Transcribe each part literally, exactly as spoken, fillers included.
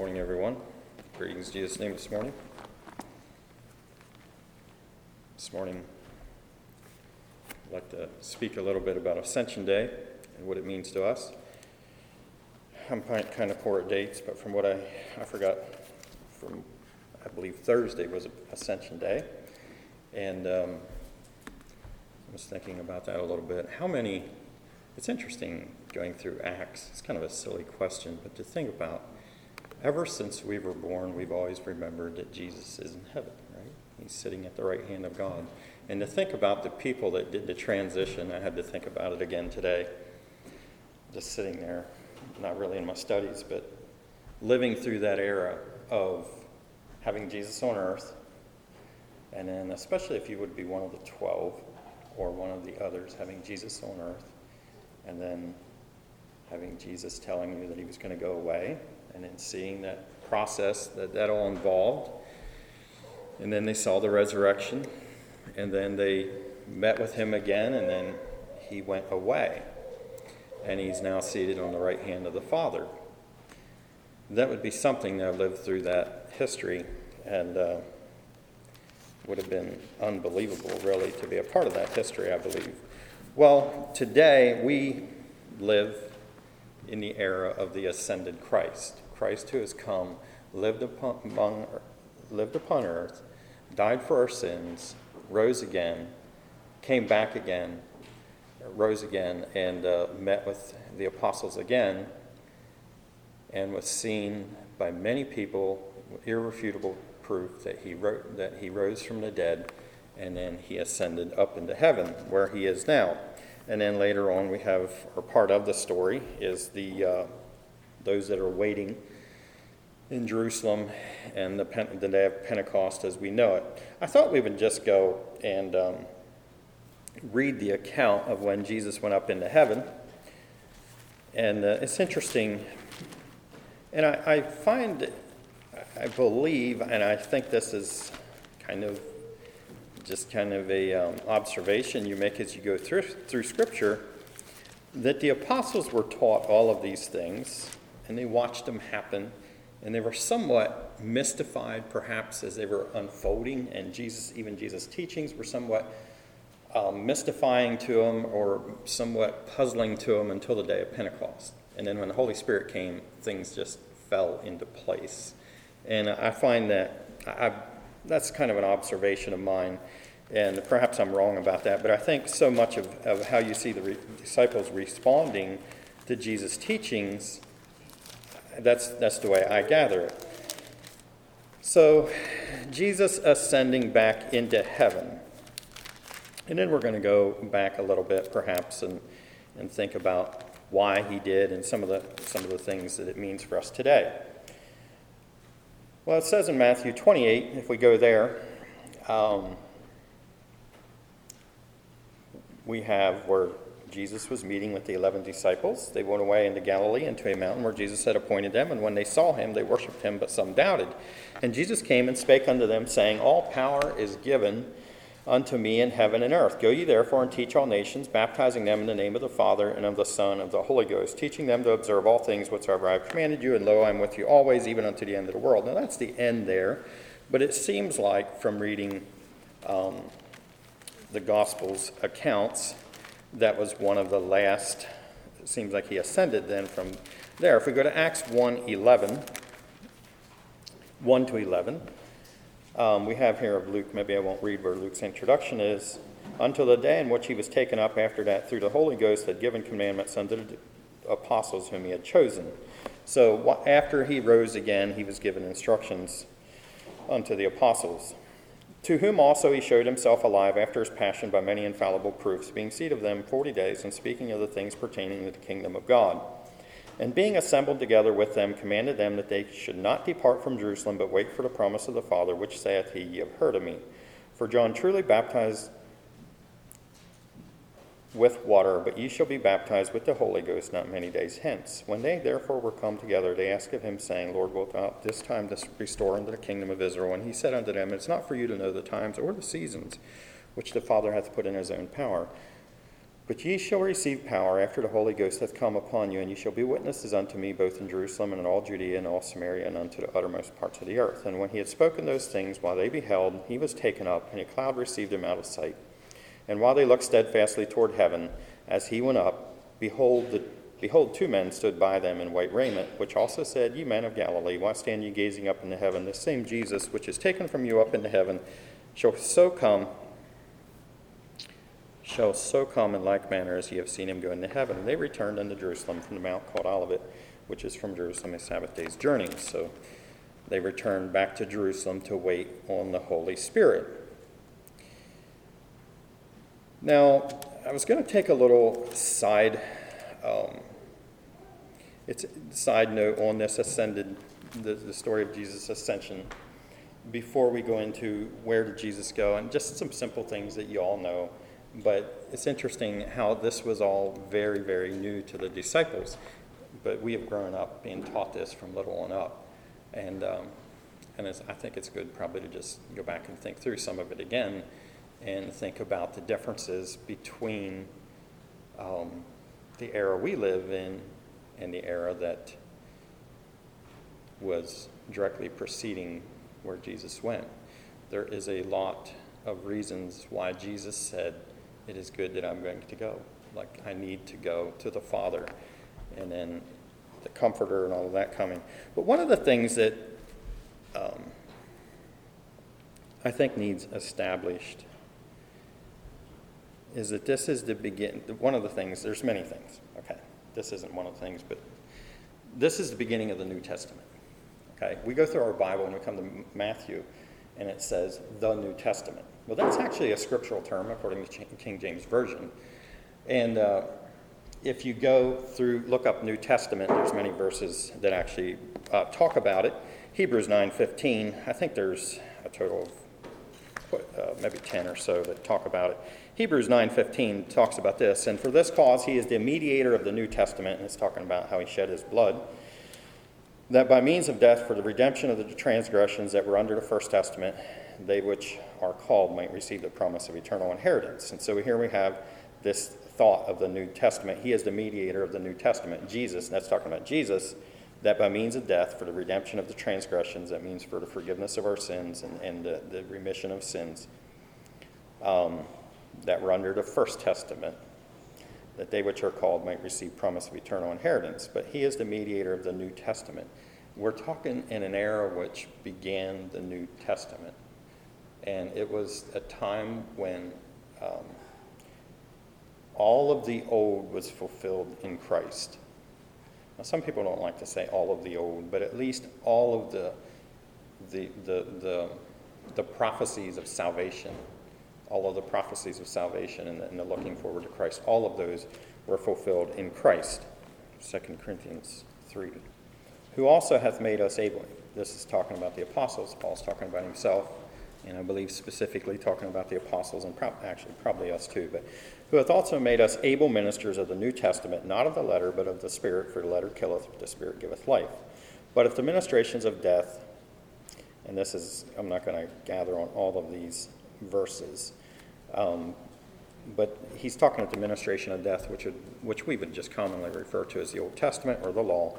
morning, everyone. Greetings in Jesus' name this morning. This morning, I'd like to speak a little bit about Ascension Day and what it means to us. I'm kind of poor at dates, but from what I, I forgot, from I believe Thursday was Ascension Day. And um, I was thinking about that a little bit. How many, it's interesting going through Acts. It's kind of a silly question, but to think about, ever since we were born, we've always remembered that Jesus is in heaven, right? He's sitting at the right hand of God. And to think about the people that did the transition, I had to think about it again today. Just sitting there, not really in my studies, but living through that era of having Jesus on earth, and then especially if you would be one of the twelve or one of the others, having Jesus on earth, and then having Jesus telling you that he was going to go away, and then seeing that process that that all involved. And then they saw the resurrection, and then they met with him again, and then he went away. And he's now seated on the right hand of the Father. That would be something that lived through that history, and uh, would have been unbelievable, really, to be a part of that history, I believe. Well, today we live in the era of the ascended Christ. Christ who has come, lived upon, among, lived upon earth, died for our sins, rose again, came back again, rose again, and uh, met with the apostles again, and was seen by many people with irrefutable proof that he wrote, that he rose from the dead, and then he ascended up into heaven, where he is now. And then later on, we have, or part of the story is the uh, those that are waiting in Jerusalem and the, Pen- the day of Pentecost as we know it. I thought we would just go and um, read the account of when Jesus went up into heaven. And uh, it's interesting. And I, I find, I believe, and I think this is kind of just kind of a um, observation you make as you go through through Scripture, that the apostles were taught all of these things, and they watched them happen, and they were somewhat mystified, perhaps, as they were unfolding, and Jesus, even Jesus' teachings were somewhat um, mystifying to them, or somewhat puzzling to them until the day of Pentecost. And then when the Holy Spirit came, things just fell into place. And I find that I, that's kind of an observation of mine, and perhaps I'm wrong about that, but I think so much of, of how you see the re- disciples responding to Jesus' teachings, that's, that's the way I gather it. So, Jesus ascending back into heaven. And then we're going to go back a little bit, perhaps, and, and think about why he did and some of the some of the things that it means for us today. Well, it says in Matthew twenty-eight, if we go there, um, we have where Jesus was meeting with the eleven disciples. They went away into Galilee, into a mountain where Jesus had appointed them, and when they saw him, they worshipped him, but some doubted. And Jesus came and spake unto them, saying, All power is given unto me in heaven and earth. Go ye therefore and teach all nations, baptizing them in the name of the Father and of the Son and of the Holy Ghost, teaching them to observe all things whatsoever I have commanded you, and lo, I am with you always, even unto the end of the world. Now that's the end there, but it seems like from reading um, the Gospels accounts, that was one of the last. It seems like he ascended then from there. If we go to Acts one eleven, one to eleven, Um, we have here of Luke, maybe I won't read where Luke's introduction is, until the day in which he was taken up after that through the Holy Ghost had given commandments unto the apostles whom he had chosen. So after he rose again, he was given instructions unto the apostles, to whom also he showed himself alive after his passion by many infallible proofs, being seen of them forty days, and speaking of the things pertaining to the kingdom of God. And being assembled together with them, commanded them that they should not depart from Jerusalem, but wait for the promise of the Father, which saith he, Ye have heard of me. For John truly baptized with water, but ye shall be baptized with the Holy Ghost not many days hence. When they therefore were come together, they asked of him, saying, Lord, wilt thou this time restore unto the kingdom of Israel? And he said unto them, It is not for you to know the times or the seasons which the Father hath put in his own power, But ye shall receive power after the Holy Ghost hath come upon you, and ye shall be witnesses unto me both in Jerusalem and in all Judea and all Samaria and unto the uttermost parts of the earth. And when he had spoken those things, while they beheld, he was taken up, and a cloud received him out of sight. And while they looked steadfastly toward heaven, as he went up, behold, the, behold, two men stood by them in white raiment, which also said, Ye men of Galilee, why stand ye gazing up into heaven? This same Jesus, which is taken from you up into heaven, shall so come shall so come in like manner as ye have seen him go into heaven. And they returned unto Jerusalem from the mount called Olivet, which is from Jerusalem a Sabbath day's journey. So they returned back to Jerusalem to wait on the Holy Spirit. Now, I was going to take a little side, um, it's a side note on this ascended, the, the story of Jesus' ascension, before we go into where did Jesus go, and just some simple things that you all know. But it's interesting how this was all very, very new to the disciples. But we have grown up being taught this from little on up. And um, and it's, I think it's good probably to just go back and think through some of it again and think about the differences between um, the era we live in and the era that was directly preceding where Jesus went. There is a lot of reasons why Jesus said, it is good that I'm going to go. Like, I need to go to the Father. And then the Comforter and all of that coming. But one of the things that um, I think needs established is that this is the begin. One of the things, there's many things. Okay, this isn't one of the things, but this is the beginning of the New Testament. Okay, we go through our Bible and we come to Matthew, and it says the New Testament. Well, that's actually a scriptural term according to King James Version. And uh, if you go through, look up New Testament, there's many verses that actually uh, talk about it. Hebrews nine fifteen, I think there's a total of uh, maybe ten or so that talk about it. Hebrews nine fifteen talks about this, and for this cause he is the mediator of the New Testament, and it's talking about how he shed his blood, that by means of death for the redemption of the transgressions that were under the first testament, they which are called might receive the promise of eternal inheritance. And so here we have this thought of the New Testament. He is the mediator of the New Testament. Jesus, and that's talking about Jesus, that by means of death for the redemption of the transgressions, that means for the forgiveness of our sins and, and the, the remission of sins um, that were under the first testament, that they which are called might receive promise of eternal inheritance. But he is the mediator of the New Testament. We're talking in an era which began the New Testament. And it was a time when um, all of the old was fulfilled in Christ. Now, some people don't like to say all of the old, but at least all of the the the the, the prophecies of salvation, all of the prophecies of salvation and the, and the looking forward to Christ, all of those were fulfilled in Christ. Second Corinthians three. Who also hath made us able. This is talking about the apostles. Paul's talking about himself. And I believe specifically talking about the apostles, and pro- actually probably us too, but who hath also made us able ministers of the New Testament, not of the letter, but of the Spirit, for the letter killeth, but the Spirit giveth life. But if the ministrations of death, and this is, I'm not going to gather on all of these verses, um, but he's talking about the ministration of death, which would, which we would just commonly refer to as the Old Testament or the law.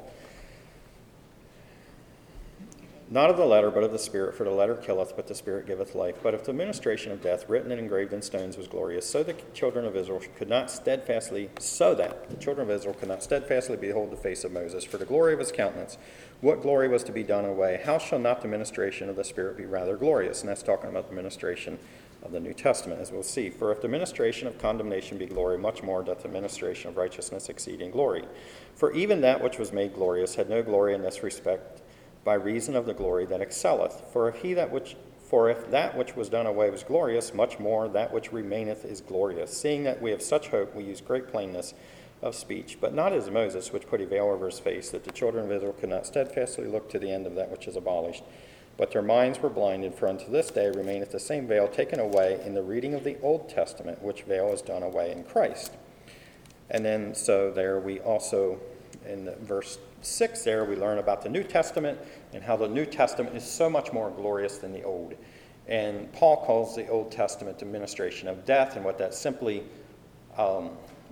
Not of the letter, but of the Spirit, for the letter killeth, but the Spirit giveth life. But if the ministration of death, written and engraved in stones, was glorious, so the children of Israel could not steadfastly, so that the children of Israel could not steadfastly behold the face of Moses, for the glory of his countenance, what glory was to be done away? How shall not the ministration of the Spirit be rather glorious? And that's talking about the ministration of the New Testament, as we'll see. For if the ministration of condemnation be glory, much more doth the ministration of righteousness exceed in glory. For even that which was made glorious had no glory in this respect, by reason of the glory that excelleth. For if he that which for if that which was done away was glorious, much more that which remaineth is glorious. Seeing that we have such hope, we use great plainness of speech, but not as Moses, which put a veil over his face, that the children of Israel could not steadfastly look to the end of that which is abolished. But their minds were blinded, for unto this day remaineth the same veil taken away in the reading of the Old Testament, which veil is done away in Christ. And then so there we also, in verse six there, we learn about the New Testament and how the New Testament is so much more glorious than the Old. And Paul calls the Old Testament the ministration of death, and what that simply um,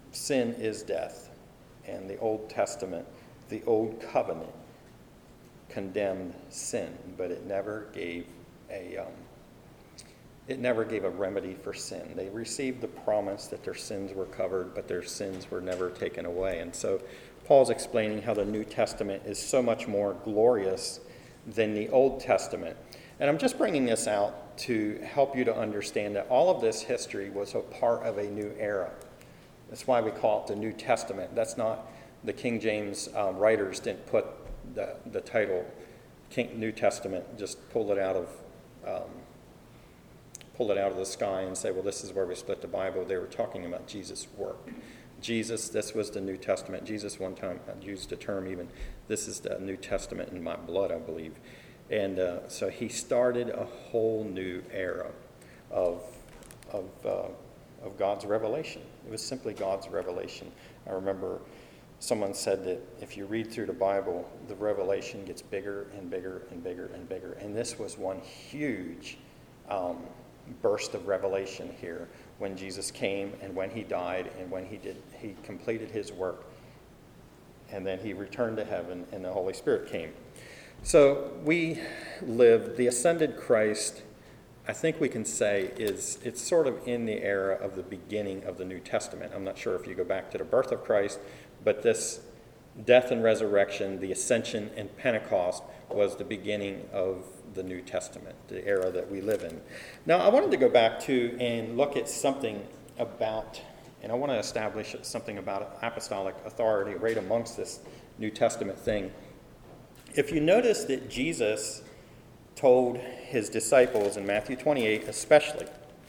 sin is death, and the Old Testament, the Old Covenant, condemned sin, but it never gave a um, it never gave a remedy for sin. They received the promise that their sins were covered, but their sins were never taken away. And so Paul's explaining how the New Testament is so much more glorious than the Old Testament. And I'm just bringing this out to help you to understand that all of this history was a part of a new era. That's why we call it the New Testament. That's not, the King James um, writers didn't put the, the title King, New Testament, just pull it out of um, pull it out of the sky and say, well, this is where we split the Bible. They were talking about Jesus' work. Jesus, this was the New Testament. Jesus one time used a term even, this is the New Testament in my blood, I believe. And uh, so he started a whole new era of, of, uh, of God's revelation. It was simply God's revelation. I remember someone said that if you read through the Bible, the revelation gets bigger and bigger and bigger and bigger. And this was one huge um, burst of revelation here when Jesus came and when he died and when he did he completed his work. And then he returned to heaven and the Holy Spirit came. So we live, the ascended Christ, I think we can say, is it's sort of in the era of the beginning of the New Testament. I'm not sure if you go back to the birth of Christ, but this death and resurrection, the ascension and Pentecost was the beginning of the New Testament, the era that we live in. Now, I wanted to go back to and look at something about, and I want to establish something about apostolic authority right amongst this New Testament thing. If you notice that Jesus told his disciples in Matthew twenty-eight especially,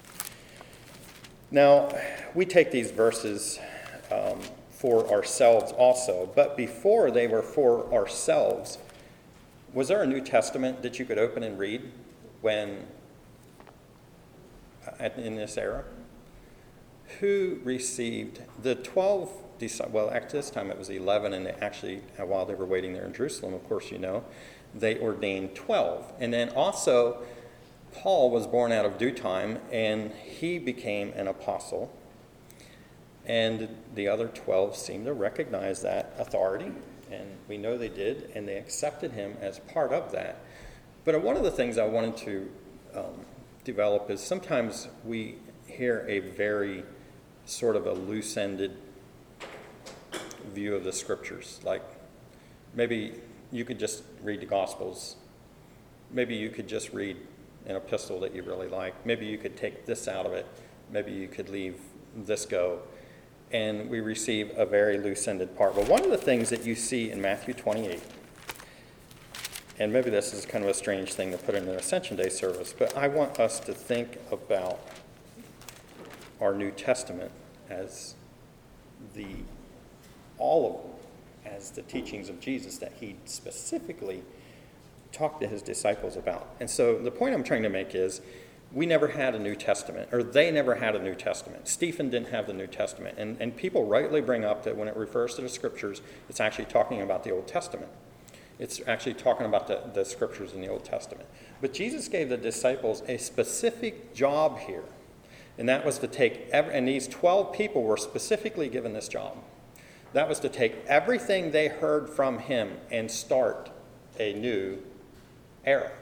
now we take these verses um, for ourselves also, but before they were for ourselves, was there a New Testament that you could open and read when in this era? Who received the twelve disciples? Well, at this time it was eleven, and they actually, while they were waiting there in Jerusalem, of course you know, they ordained twelve. And then also, Paul was born out of due time, and he became an apostle. And the other twelve seemed to recognize that authority, and we know they did, and they accepted him as part of that. But one of the things I wanted to um, develop is sometimes we hear a very sort of a loose-ended view of the scriptures. Like maybe you could just read the Gospels. Maybe you could just read an epistle that you really like. Maybe you could take this out of it. Maybe you could leave this go. And we receive a very loose-ended part. But one of the things that you see in Matthew twenty-eight, and maybe this is kind of a strange thing to put in an Ascension Day service, but I want us to think about our New Testament as the, all of them, as the teachings of Jesus that he specifically talked to his disciples about. And so the point I'm trying to make is, we never had a New Testament, or they never had a New Testament. Stephen didn't have the New Testament. And, and people rightly bring up that when it refers to the scriptures, it's actually talking about the Old Testament. It's actually talking about the, the scriptures in the Old Testament. But Jesus gave the disciples a specific job here. And that was to take, every, and these twelve people were specifically given this job. That was to take everything they heard from him and start a new era.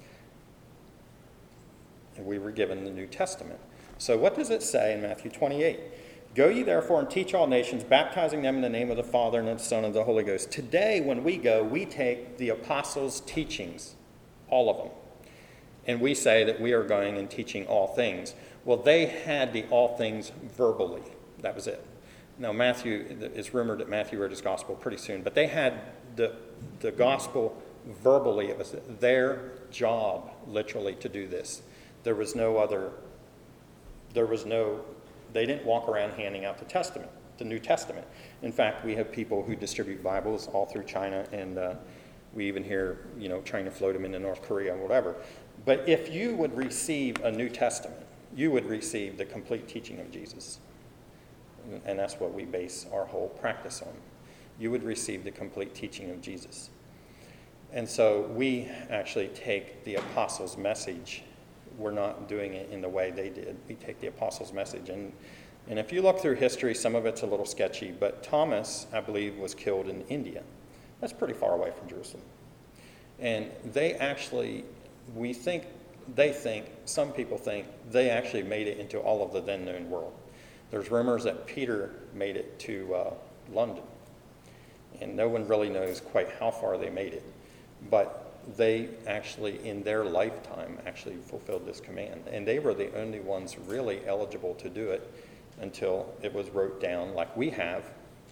And we were given the New Testament. So what does it say in Matthew twenty-eight? Go ye therefore and teach all nations, baptizing them in the name of the Father and of the Son and of the Holy Ghost. Today, when we go, we take the apostles' teachings, all of them, and we say that we are going and teaching all things. Well, they had the all things verbally. That was it. Now, Matthew, it's rumored that Matthew wrote his gospel pretty soon, but they had the, the gospel verbally. It was their job, literally, to do this. There was no other, there was no, they didn't walk around handing out the Testament, the New Testament. In fact, we have people who distribute Bibles all through China, and uh, we even hear, you know, trying to float them into North Korea or whatever. But if you would receive a New Testament, you would receive the complete teaching of Jesus. And that's what we base our whole practice on. You would receive the complete teaching of Jesus. And so we actually take the apostles' message. We're not doing it in the way they did. We take the apostles' message, and And if you look through history, some of it's a little sketchy, but Thomas, I believe, was killed in India. That's pretty far away from Jerusalem. And they actually, we think, they think, some people think, they actually made it into all of the then known world. There's rumors that Peter made it to uh, London. And no one really knows quite how far they made it. But they actually, in their lifetime, actually fulfilled this command. And they were the only ones really eligible to do it until it was wrote down like we have.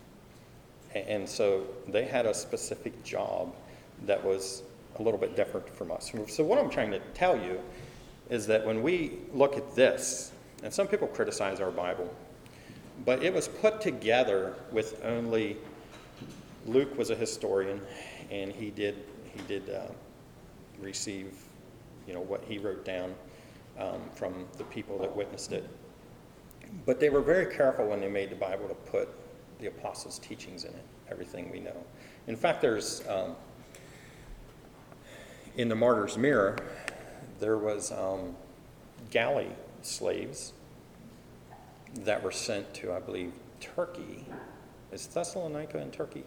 And so they had a specific job that was a little bit different from us. So what I'm trying to tell you is that when we look at this, and some people criticize our Bible, but it was put together with only, Luke was a historian, and he did he did uh, receive, you know, what he wrote down um, from the people that witnessed it. But they were very careful when they made the Bible to put the apostles' teachings in it, everything we know. In fact, there's, um, in the Martyr's Mirror, there was um, galley slaves that were sent to, I believe, Turkey. Is Thessalonica in Turkey?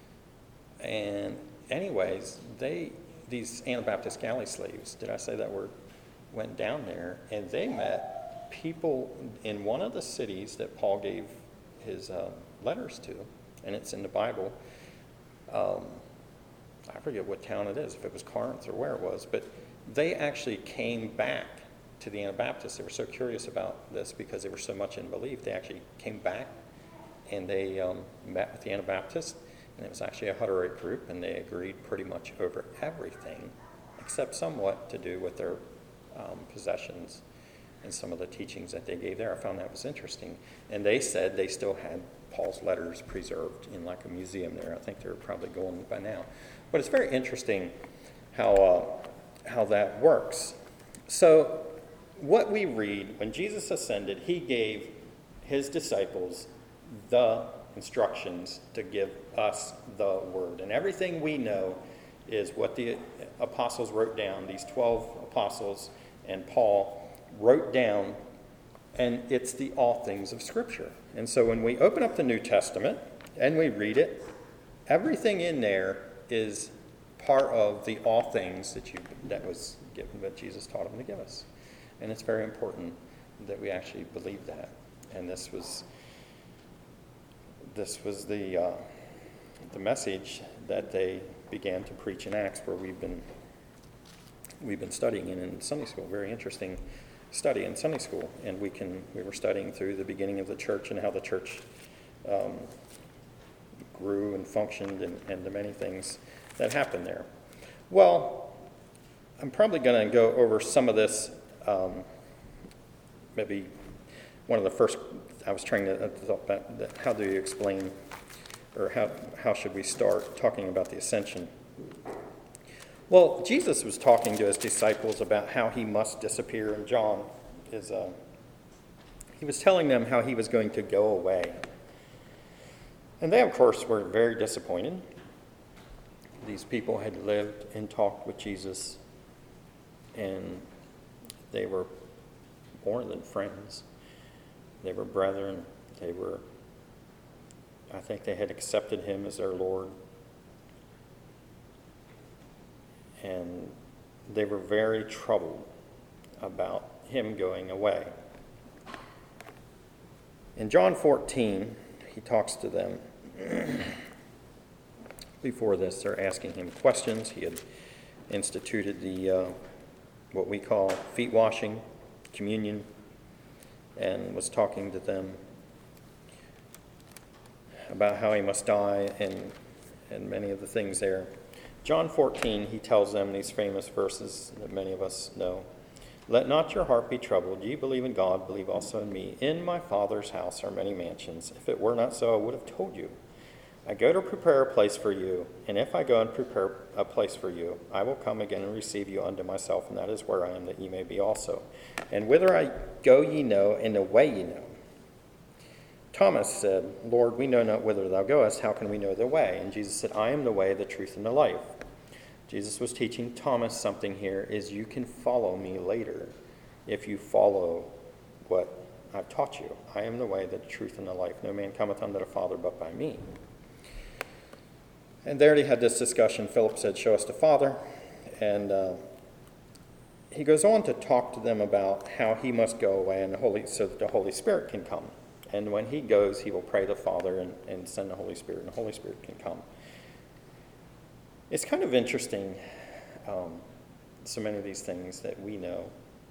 And anyways, they, these Anabaptist galley slaves, did I say that word, went down there, and they met people in one of the cities that Paul gave his uh, letters to, and it's in the Bible. Um, I forget what town it is, if it was Corinth or where it was, but they actually came back to the Anabaptists. They were so curious about this because they were so much in belief. They actually came back and they um, met with the Anabaptists, and it was actually a Hutterite group, and they agreed pretty much over everything except somewhat to do with their um, possessions and some of the teachings that they gave there. I found that was interesting. And they said they still had Paul's letters preserved in like a museum there. I think they're probably going by now. But it's very interesting how uh, how that works. So what we read, when Jesus ascended, he gave his disciples the instructions to give us the word. And everything we know is what the apostles wrote down, these twelve apostles and Paul wrote down, and it's the all things of Scripture. And so when we open up the New Testament and we read it, everything in there is part of the all things that you that was given, that Jesus taught him to give us. And it's very important that we actually believe that. And this was this was the uh, the message that they began to preach in Acts, where we've been we've been studying in, in Sunday school. Very interesting study in Sunday school, and we can we were studying through the beginning of the church and how the church um, grew and functioned, and, and the many things that happened there. Well, I'm probably going to go over some of this. Um, maybe one of the first I was trying to uh, thought about that, how do you explain, or how how should we start talking about the ascension? Well, Jesus was talking to his disciples about how he must disappear, and John is, uh, he was telling them how he was going to go away. And they, of course, were very disappointed. These people had lived and talked with Jesus, and they were more than friends. They were brethren. They were, I think they had accepted him as their Lord. And they were very troubled about him going away. In John fourteen, he talks to them. Before this, they're asking him questions. He had instituted the uh, what we call feet washing, communion, and was talking to them about how he must die and and many of the things there. John fourteen, he tells them these famous verses that many of us know. Let not your heart be troubled. Ye believe in God, believe also in me. In my Father's house are many mansions. If it were not so, I would have told you. I go to prepare a place for you, and if I go and prepare a place for you, I will come again and receive you unto myself, and that is where I am, that ye may be also. And whither I go ye know, and the way ye know. Thomas said, Lord, we know not whither thou goest. How can we know the way? And Jesus said, I am the way, the truth, and the life. Jesus was teaching Thomas something here, is you can follow me later if you follow what I've taught you. I am the way, the truth, and the life. No man cometh unto the Father but by me. And there they had this discussion. Philip said, show us the Father. And uh, he goes on to talk to them about how he must go away and the Holy, so that the Holy Spirit can come. And when he goes, he will pray to the Father and, and send the Holy Spirit, and the Holy Spirit can come. It's kind of interesting, um, so many of these things that we know.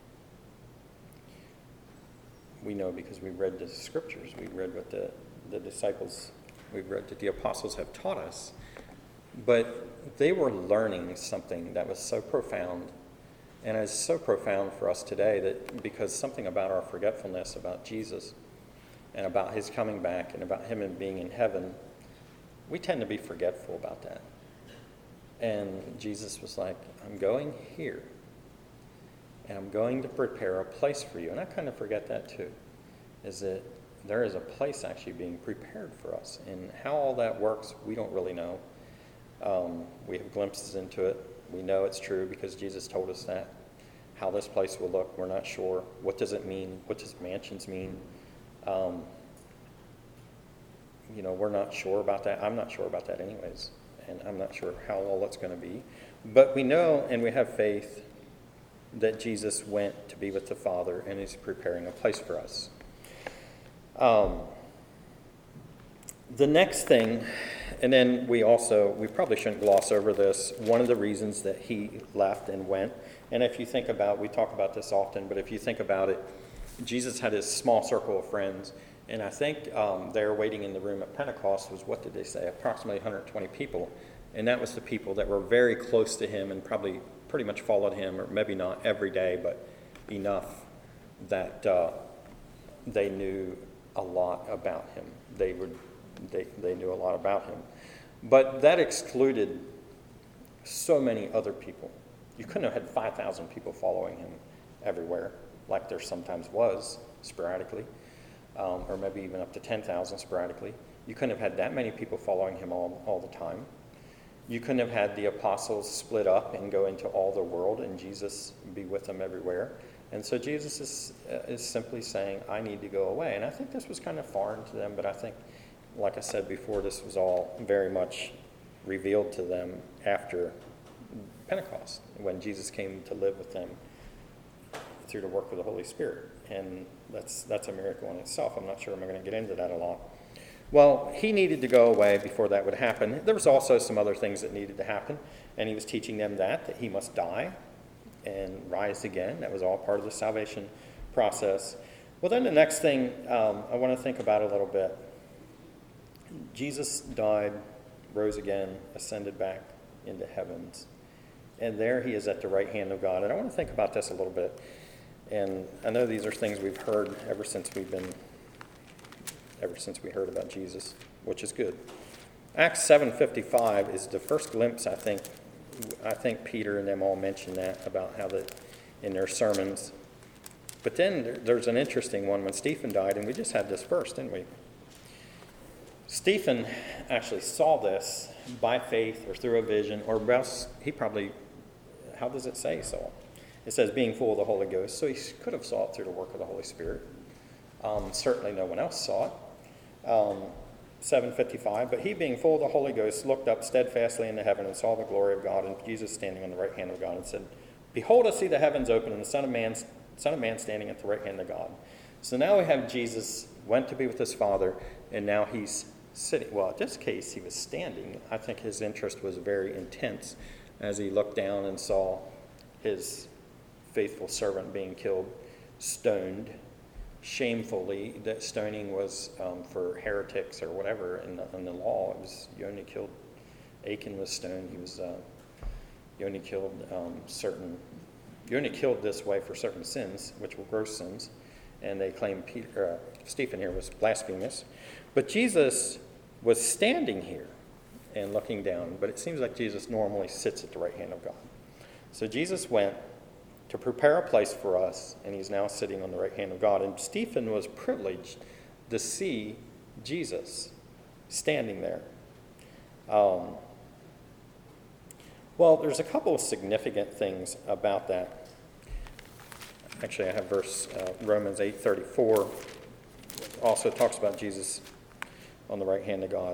We know because we read the scriptures. We read what the, the disciples, we read that the apostles have taught us. But they were learning something that was so profound, and is so profound for us today, that because something about our forgetfulness about Jesus and about his coming back and about him and being in heaven, we tend to be forgetful about that. And Jesus was like, I'm going here, and I'm going to prepare a place for you. And I kind of forget that too, is that there is a place actually being prepared for us. And how all that works, we don't really know. Um, we have glimpses into it. We know it's true because Jesus told us that. How this place will look, we're not sure. What does it mean? What does mansions mean? Um, you know, we're not sure about that. I'm not sure about that anyways. And I'm not sure how all that's going to be. But we know and we have faith that Jesus went to be with the Father and is preparing a place for us. Um, the next thing, and then we also, we probably shouldn't gloss over this, one of the reasons that he left and went, and if you think about, we talk about this often, but if you think about it, Jesus had his small circle of friends, and I think um, there waiting in the room at Pentecost was, what did they say, approximately one hundred twenty people, and that was the people that were very close to him and probably pretty much followed him, or maybe not every day, but enough that uh, they knew a lot about him. They would, they, they knew a lot about him. But that excluded so many other people. You couldn't have had five thousand people following him everywhere, like there sometimes was, sporadically, um, or maybe even up to ten thousand sporadically. You couldn't have had that many people following him all, all the time. You couldn't have had the apostles split up and go into all the world and Jesus be with them everywhere. And so Jesus is, uh, is simply saying, I need to go away. And I think this was kind of foreign to them, but I think, like I said before, this was all very much revealed to them after Pentecost, when Jesus came to live with them through the work of the Holy Spirit. And that's that's a miracle in itself. I'm not sure I'm going to get into that a lot. Well, he needed to go away before that would happen. There was also some other things that needed to happen, and he was teaching them that, that he must die and rise again. That was all part of the salvation process. Well, then the next thing um, I want to think about a little bit. Jesus died, rose again, ascended back into heavens. And there he is at the right hand of God. And I want to think about this a little bit. And I know these are things we've heard ever since we've been, ever since we heard about Jesus, which is good. Acts seven fifty-five is the first glimpse, I think, I think Peter and them all mentioned that about how that in their sermons. But then there, there's an interesting one when Stephen died, and we just had this verse, didn't we? Stephen actually saw this by faith or through a vision, or else he probably, how does it say saw? It says being full of the Holy Ghost, so he could have saw it through the work of the Holy Spirit. Um, certainly no one else saw it. Um, seven fifty-five, but he being full of the Holy Ghost looked up steadfastly into heaven and saw the glory of God and Jesus standing on the right hand of God and said, behold, I see the heavens open and the Son of Man, Son of Man standing at the right hand of God. So now we have Jesus went to be with his Father, and now he's sitting. Well, in this case, he was standing. I think his interest was very intense as he looked down and saw his faithful servant being killed, stoned, shamefully. That stoning was um, for heretics or whatever in the, in the law. It was, you only killed, Achan was stoned. He was, uh, you only killed um, certain, you only killed this way for certain sins, which were gross sins. And they claimed Peter, uh, Stephen here was blasphemous. But Jesus was standing here and looking down. But it seems like Jesus normally sits at the right hand of God. So Jesus went to prepare a place for us, and he's now sitting on the right hand of God. And Stephen was privileged to see Jesus standing there. Um, well, there's a couple of significant things about that. actually I have verse uh, Romans eight thirty-four, also talks about Jesus on the right hand of God.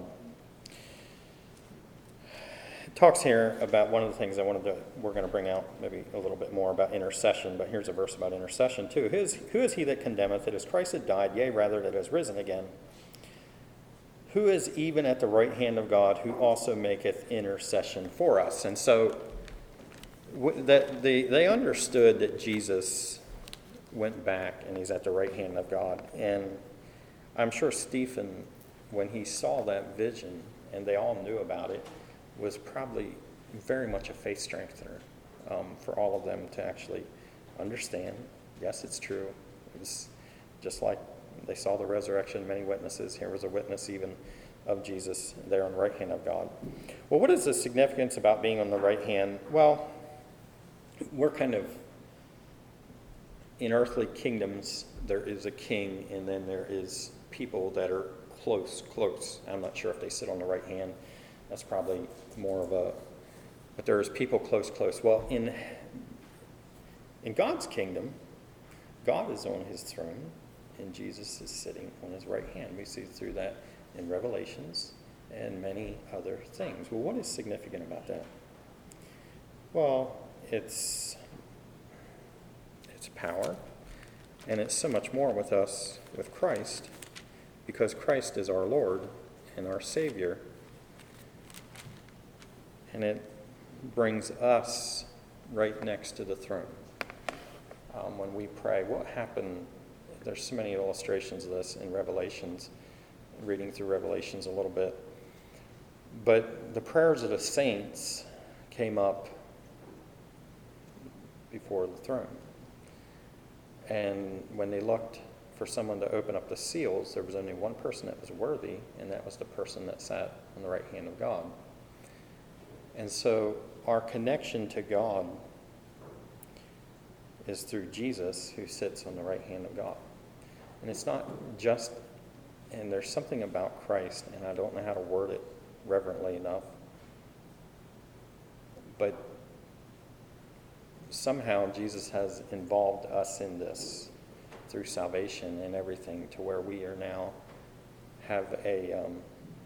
It talks here about one of the things I wanted to, we're going to bring out maybe a little bit more about intercession, but here's a verse about intercession too. Who is, who is he that condemneth? It is Christ that died, yea, rather that is risen again. Who is even at the right hand of God, who also maketh intercession for us? And so that they, they understood that Jesus went back and he's at the right hand of God. And I'm sure Stephen, when he saw that vision, and they all knew about it, was probably very much a faith strengthener um, for all of them to actually understand, yes, it's true. It was just like they saw the resurrection, many witnesses. Here was a witness even of Jesus there on the right hand of God. Well, what is the significance about being on the right hand? Well, we're kind of, in earthly kingdoms, there is a king, and then there is people that are close, close. I'm not sure if they sit on the right hand. That's probably more of a, but there's people close, close. Well, in in God's kingdom, God is on his throne, and Jesus is sitting on his right hand. We see through that in Revelations and many other things. Well, what is significant about that? Well, it's it's power, and it's so much more with us, with Christ, because Christ is our Lord and our Savior. And it brings us right next to the throne. Um, when we pray, what happened? There's so many illustrations of this in Revelations, reading through Revelations a little bit. But the prayers of the saints came up before the throne. And when they looked for someone to open up the seals, there was only one person that was worthy, and that was the person that sat on the right hand of God. And so our connection to God is through Jesus, who sits on the right hand of God. And it's not just, and there's something about Christ, and I don't know how to word it reverently enough, but somehow Jesus has involved us in this through salvation and everything, to where we are now have a um,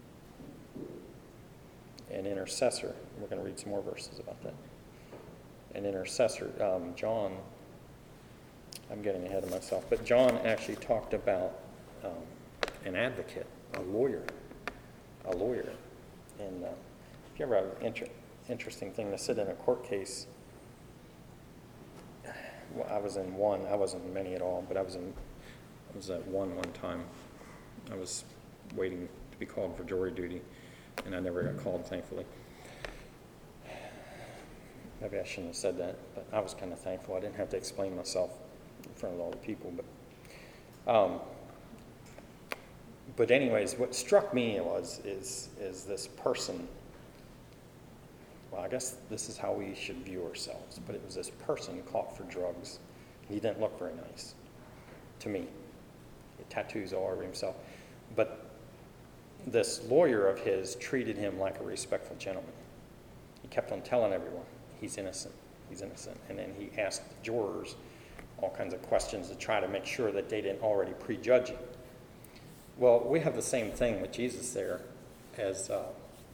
an intercessor. We're going to read some more verses about that. An intercessor. Um, John, I'm getting ahead of myself, but John actually talked about um, an advocate, a lawyer, a lawyer. And uh, if you ever have an inter- interesting thing to sit in a court case, well, I was in one. I wasn't in many at all, but I was in. I was at one one time. I was waiting to be called for jury duty, and I never got called, thankfully. Maybe I shouldn't have said that, but I was kind of thankful. I didn't have to explain myself in front of all the people. But, um, but anyways, what struck me was is is this person. Well, I guess this is how we should view ourselves. But it was this person caught for drugs. He didn't look very nice to me. He had tattoos all over himself. But this lawyer of his treated him like a respectful gentleman. He kept on telling everyone, he's innocent, he's innocent. And then he asked the jurors all kinds of questions to try to make sure that they didn't already prejudge him. Well, we have the same thing with Jesus there as uh,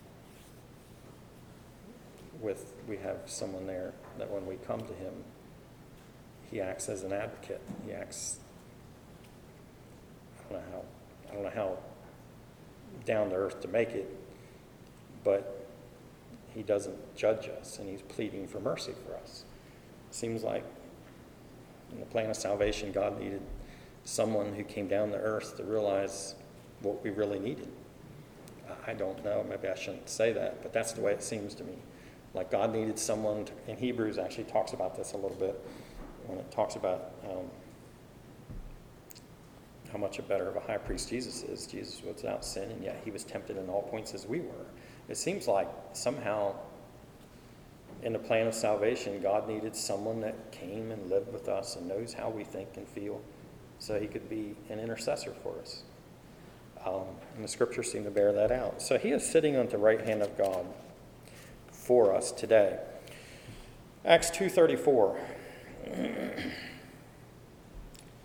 with, we have someone there that when we come to him, he acts as an advocate. He acts, I don't know how, I don't know how down to earth to make it, but he doesn't judge us, and he's pleading for mercy for us. Seems like in the plan of salvation, God needed someone who came down to earth to realize what we really needed. I don't know, maybe I shouldn't say that, but that's the way it seems to me. Like God needed someone, to, in Hebrews actually talks about this a little bit, when it talks about um, how much a better of a high priest Jesus is. Jesus was without sin, and yet he was tempted in all points as we were. It seems like somehow in the plan of salvation, God needed someone that came and lived with us and knows how we think and feel, so he could be an intercessor for us. Um, and the scriptures seem to bear that out. So he is sitting on the right hand of God for us today. Acts two thirty-four.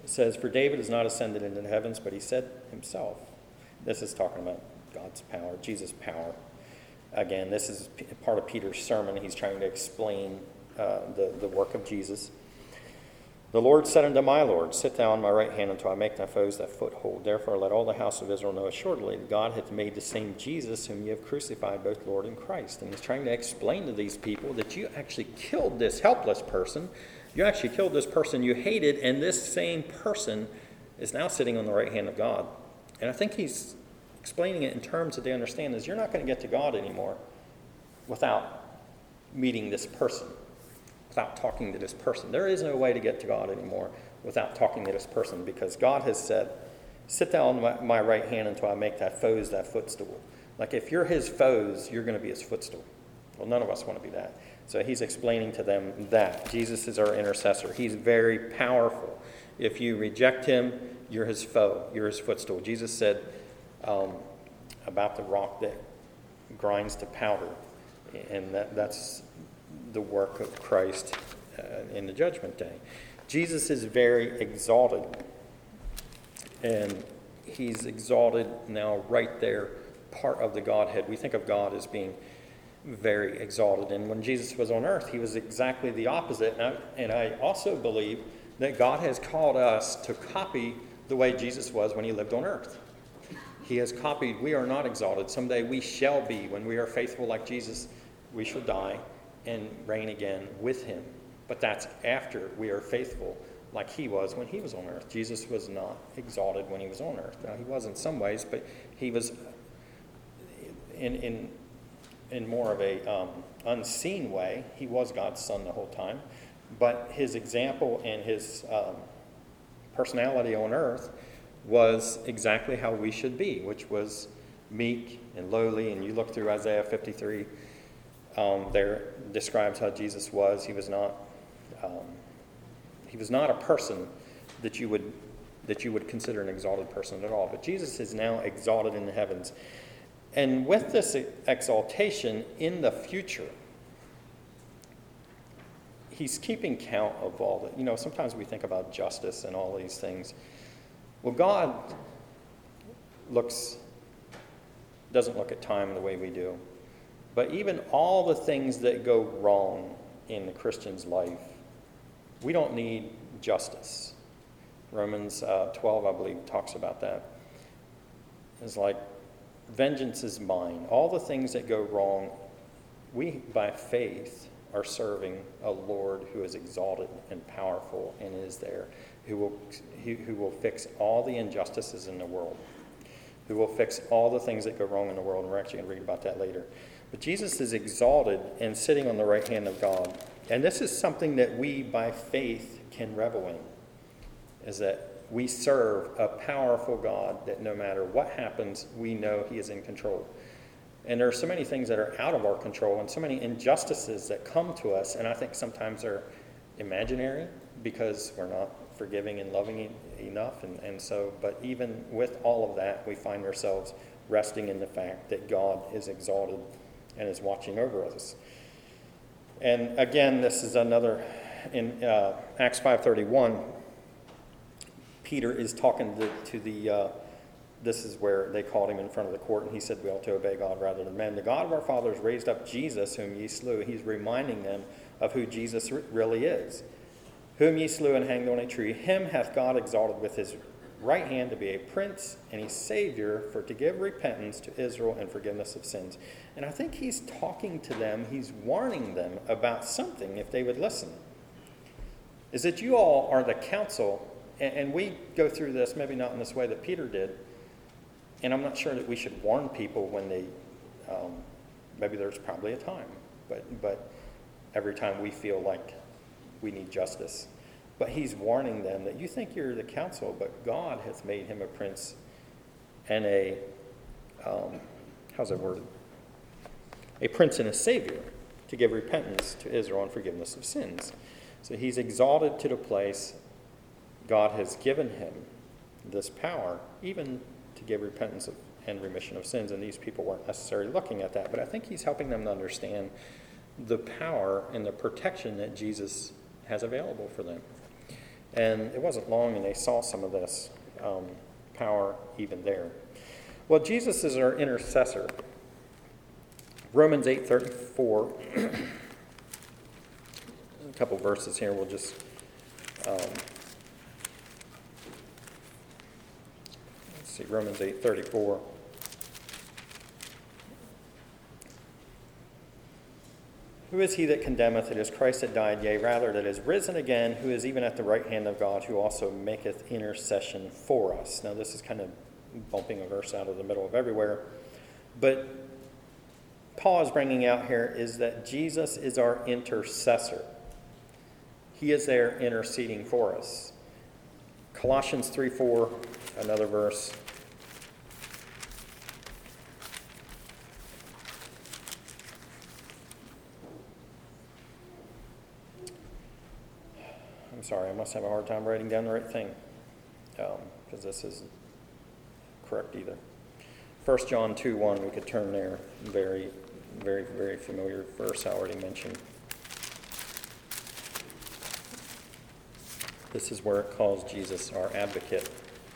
It says, "For David has not ascended into the heavens, but he said himself." This is talking about God's power, Jesus' power. Again, this is part of Peter's sermon. He's trying to explain uh, the, the work of Jesus. "The Lord said unto my Lord, Sit thou on my right hand until I make thy foes thy foothold. Therefore let all the house of Israel know assuredly that God hath made the same Jesus whom ye have crucified, both Lord and Christ." And he's trying to explain to these people that you actually killed this helpless person. You actually killed this person you hated, and this same person is now sitting on the right hand of God. And I think he's explaining it in terms that they understand is you're not going to get to God anymore without meeting this person, without talking to this person. There is no way to get to God anymore without talking to this person, because God has said, "Sit thou on my, my right hand until I make thy foes thy footstool." Like if you're his foes, you're going to be his footstool. Well, none of us want to be that. So he's explaining to them that Jesus is our intercessor. He's very powerful. If you reject him, you're his foe. You're his footstool. Jesus said um, about the rock that grinds to powder, and that, that's the work of Christ uh, in the judgment day. Jesus is very exalted, and he's exalted now right there, part of the Godhead. We think of God as being very exalted, and when Jesus was on earth, he was exactly the opposite. And I, and I also believe that God has called us to copy the way Jesus was when he lived on earth. He has copied. We are not exalted. Someday we shall be. When we are faithful like Jesus, we shall die and reign again with him. But that's after we are faithful like he was when he was on earth. Jesus was not exalted when he was on earth. Now, he was in some ways, but he was in in in more of a um, unseen way. He was God's son the whole time. But his example and his um, personality on earth was exactly how we should be, which was meek and lowly. And you look through Isaiah fifty-three, um, there describes how Jesus was. He was not um, he was not a person that you would that you would consider an exalted person at all. But Jesus is now exalted in the heavens. And with this exaltation in the future, he's keeping count of all the, you know, sometimes we think about justice and all these things. Well, God looks, doesn't look at time the way we do. But even all the things that go wrong in the Christian's life, we don't need justice. Romans uh, twelve, I believe, talks about that. It's like, vengeance is mine. All the things that go wrong, we, by faith, are serving a Lord who is exalted and powerful and is there, who will, who, who will fix all the injustices in the world, who will fix all the things that go wrong in the world. And we're actually going to read about that later. But Jesus is exalted and sitting on the right hand of God. And this is something that we, by faith, can revel in, is that we serve a powerful God that no matter what happens, we know he is in control. And there are so many things that are out of our control and so many injustices that come to us, and I think sometimes they're imaginary because we're not forgiving and loving enough. And, and so, but even with all of that, we find ourselves resting in the fact that God is exalted and is watching over us. And again, this is another, in uh, Acts five thirty-one, Peter is talking to, to the, uh, this is where they called him in front of the court, and he said, we ought to obey God rather than men. The God of our fathers raised up Jesus, whom ye slew. He's reminding them of who Jesus really is. Whom ye slew and hanged on a tree, him hath God exalted with his right hand to be a prince and a savior, for to give repentance to Israel and forgiveness of sins. And I think he's talking to them, he's warning them about something if they would listen. Is that you all are the council. And we go through this, maybe not in this way that Peter did. And I'm not sure that we should warn people when they, um, maybe there's probably a time. But, but every time we feel like we need justice. But he's warning them that you think you're the council, but God hath made him a prince and a, um, how's that worded? A prince and a savior to give repentance to Israel and forgiveness of sins. So he's exalted to the place God has given him this power, even to give repentance of, and remission of sins. And these people weren't necessarily looking at that. But I think he's helping them to understand the power and the protection that Jesus has available for them. And it wasn't long and they saw some of this um, power even there. Well, Jesus is our intercessor. Romans eight thirty-four, a couple verses here, we'll just um, let's see, Romans eight thirty-four. Who is he that condemneth? It is Christ that died, yea, rather that is risen again, who is even at the right hand of God, who also maketh intercession for us. Now this is kind of bumping a verse out of the middle of everywhere, but Paul is bringing out here is that Jesus is our intercessor. He is there interceding for us. Colossians three four, another verse. I'm sorry, I must have a hard time writing down the right thing, because um, this isn't correct either. First John two one, we could turn there. Very, very, very familiar verse I already mentioned. This is where it calls Jesus our advocate.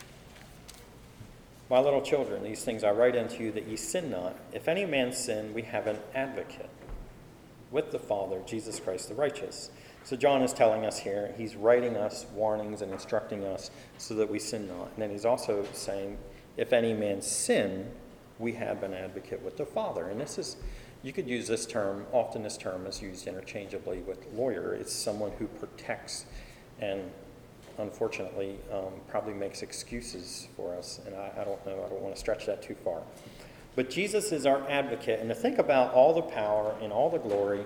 My little children, these things I write unto you that ye sin not. If any man sin, we have an advocate with the Father, Jesus Christ the righteous. So John is telling us here, he's writing us warnings and instructing us so that we sin not. And then he's also saying, if any man sin, we have an advocate with the Father. And this is, you could use this term, often this term is used interchangeably with lawyer. It's someone who protects and unfortunately um, probably makes excuses for us. And I, I don't know, I don't want to stretch that too far. But Jesus is our advocate. And to think about all the power and all the glory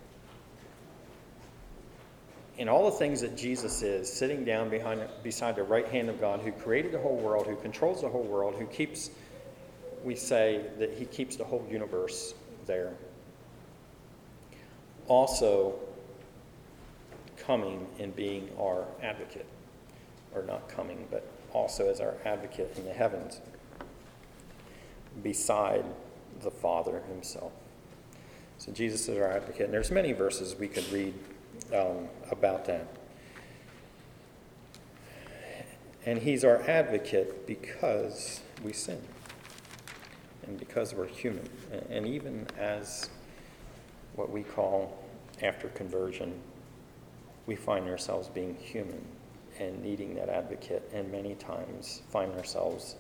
and all the things that Jesus is, sitting down behind, beside the right hand of God, who created the whole world, who controls the whole world, who keeps, we say that he keeps the whole universe there. Also coming and being our advocate. Or not coming, but also as our advocate in the heavens, beside the Father himself. So Jesus is our advocate. And there's many verses we could read um, about that. And he's our advocate because we sin. And because we're human. And even as what we call after conversion, we find ourselves being human and needing that advocate, and many times find ourselves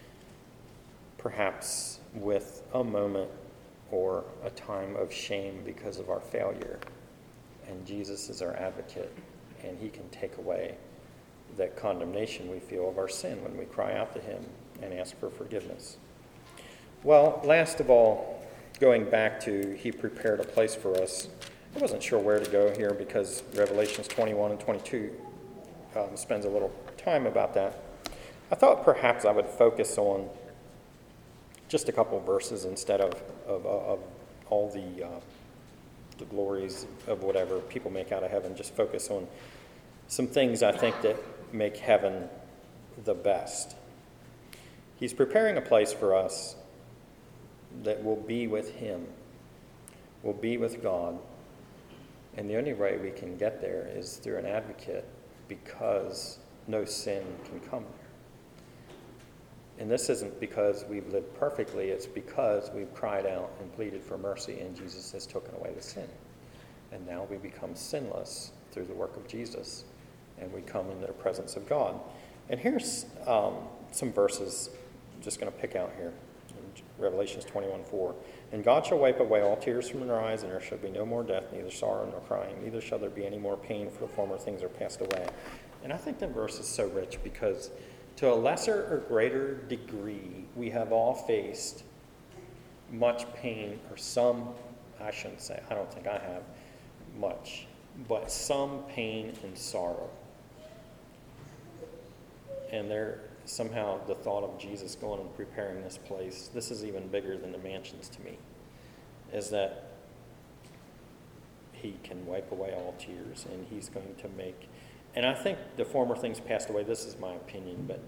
perhaps with a moment or a time of shame because of our failure. And Jesus is our advocate, and he can take away that condemnation we feel of our sin when we cry out to him and ask for forgiveness. Well, last of all, going back to he prepared a place for us, I wasn't sure where to go here because Revelations twenty-one and twenty-two um, spends a little time about that. I thought perhaps I would focus on just a couple verses instead of, of, of all the, uh, the glories of whatever people make out of heaven. Just focus on some things I think that make heaven the best. He's preparing a place for us that will be with him, will be with God. And the only way we can get there is through an advocate, because no sin can come there. And this isn't because we've lived perfectly, it's because we've cried out and pleaded for mercy and Jesus has taken away the sin. And now we become sinless through the work of Jesus, and we come into the presence of God. And here's um, some verses I'm just going to pick out here. Revelations twenty-one four. And God shall wipe away all tears from their eyes, and there shall be no more death, neither sorrow nor crying, neither shall there be any more pain, for the former things are passed away. And I think that verse is so rich because to a lesser or greater degree, we have all faced much pain, or some, I shouldn't say, I don't think I have much, but some pain and sorrow. And there somehow the thought of Jesus going and preparing this place, this is even bigger than the mansions to me, is that he can wipe away all tears, and he's going to make, and I think the former things passed away, this is my opinion, but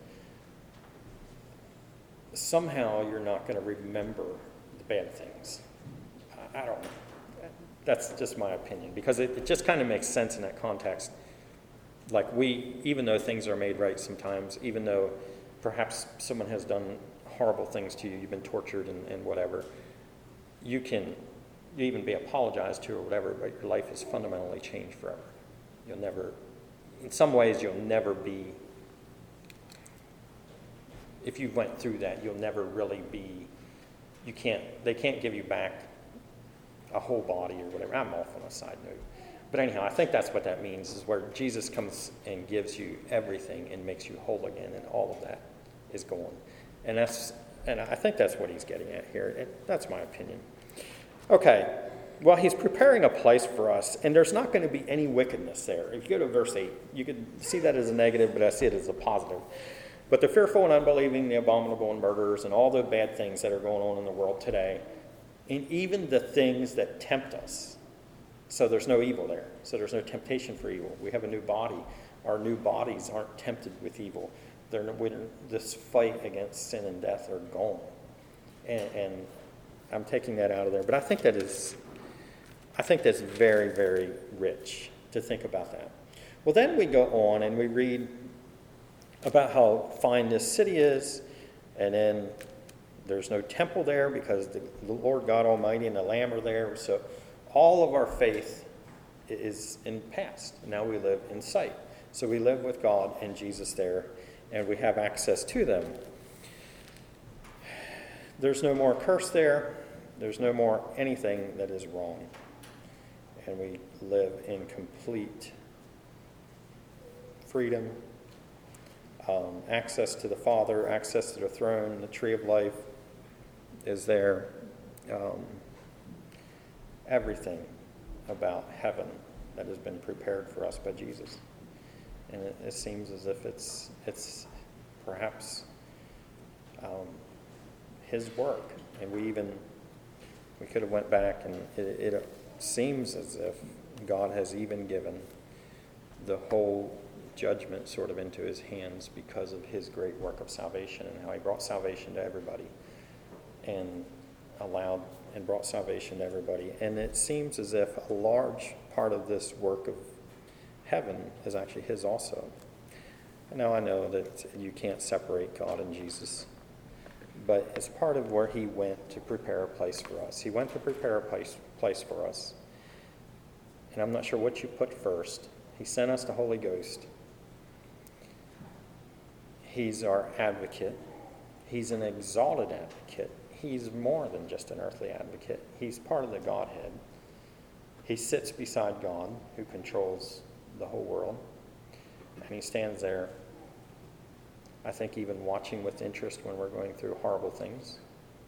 somehow you're not going to remember the bad things. I, I don't know. That's just my opinion, because it, it just kind of makes sense in that context. Like we, even though things are made right sometimes, even though perhaps someone has done horrible things to you, you've been tortured and, and whatever, you can you even be apologized to or whatever, but your life is fundamentally changed forever. You'll never, in some ways, you'll never be, if you went through that, you'll never really be, you can't, they can't give you back a whole body or whatever. I'm off on a side note. But anyhow, I think that's what that means, is where Jesus comes and gives you everything and makes you whole again, and all of that is gone. And that's, and I think that's what he's getting at here. And that's my opinion. Okay, well, he's preparing a place for us, and there's not going to be any wickedness there. If you go to verse eight, you could see that as a negative, but I see it as a positive. But the fearful and unbelieving, the abominable and murderers, and all the bad things that are going on in the world today, and even the things that tempt us. So there's no evil there. So there's no temptation for evil. We have a new body. Our new bodies aren't tempted with evil. They're, this fight against sin and death are gone. And, and I'm taking that out of there. But I think that is, I think that's very, very rich to think about that. Well, then we go on and we read about how fine this city is. And then there's no temple there because the Lord God Almighty and the Lamb are there. So all of our faith is in past. Now we live in sight. So we live with God and Jesus there, and we have access to them. There's no more curse there. There's no more anything that is wrong. And we live in complete freedom, um, access to the Father, access to the throne. The tree of life is there. Um, everything about heaven that has been prepared for us by Jesus. And it, it seems as if it's it's perhaps um, his work. And we even, we could have went back and it, it seems as if God has even given the whole judgment sort of into his hands because of his great work of salvation and how he brought salvation to everybody and allowed and brought salvation to everybody. And it seems as if a large part of this work of heaven is actually his also. Now I know that you can't separate God and Jesus, but it's part of where he went to prepare a place for us. He went to prepare a place, place for us. And I'm not sure what you put first. He sent us the Holy Ghost. He's our advocate. He's an exalted advocate. He's more than just an earthly advocate. He's part of the Godhead. He sits beside God, who controls the whole world. And he stands there, I think, even watching with interest when we're going through horrible things,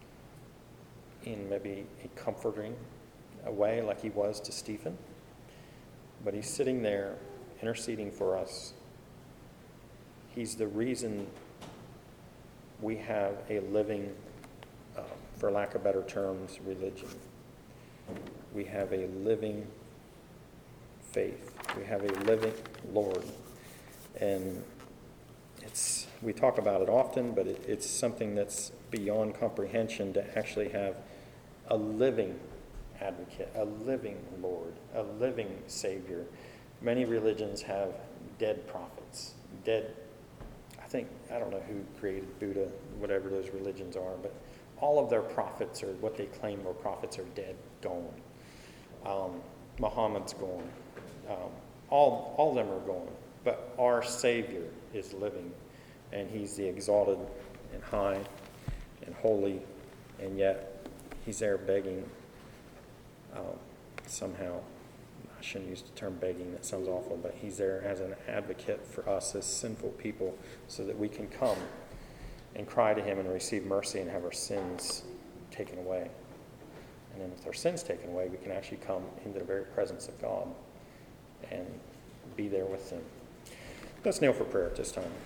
in maybe a comforting a way like he was to Stephen. But he's sitting there interceding for us. He's the reason we have a living, uh, for lack of better terms, religion. We have a living faith. We have a living Lord. And it's we talk about it often, but it, it's something that's beyond comprehension to actually have a living advocate, a living Lord, a living Savior. Many religions have dead prophets, dead, I think, I don't know who created Buddha, whatever those religions are, but all of their prophets, or what they claim were prophets, are dead, gone. Um, Muhammad's gone. Um, all, all of them are gone. But our Savior is living, and he's the exalted and high and holy, and yet he's there begging um, somehow. I shouldn't use the term begging, that sounds awful, but he's there as an advocate for us as sinful people so that we can come and cry to him and receive mercy and have our sins taken away. And then with our sins taken away, we can actually come into the very presence of God and be there with him. Let's kneel for prayer at this time.